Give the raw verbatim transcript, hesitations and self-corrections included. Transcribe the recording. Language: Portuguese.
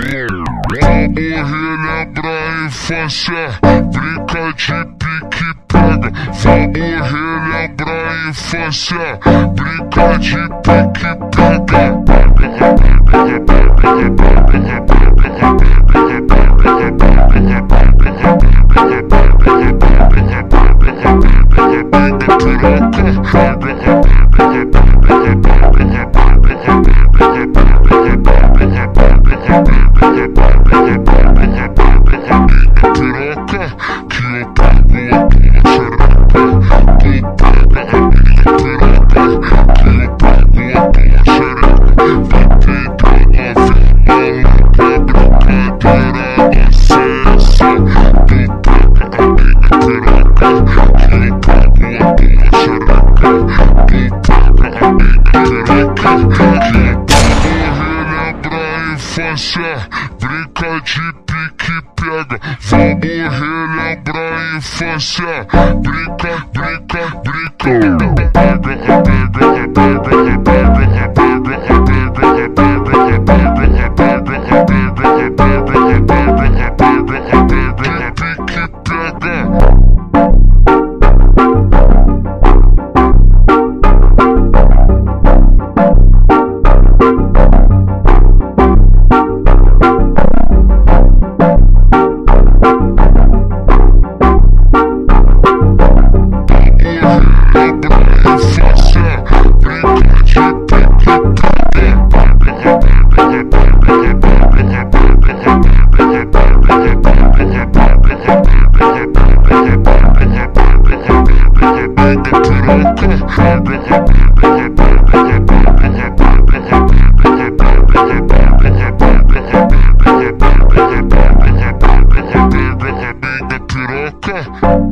relembrar a infância, brinca de pique-pega. Vamos relembrar a infância, brinca de pique-pega. Brinca de pique-pega. Vamos relembrar a infância, brinca, brinca, brinca. Pega, pega, pega, pega, pega, piroca.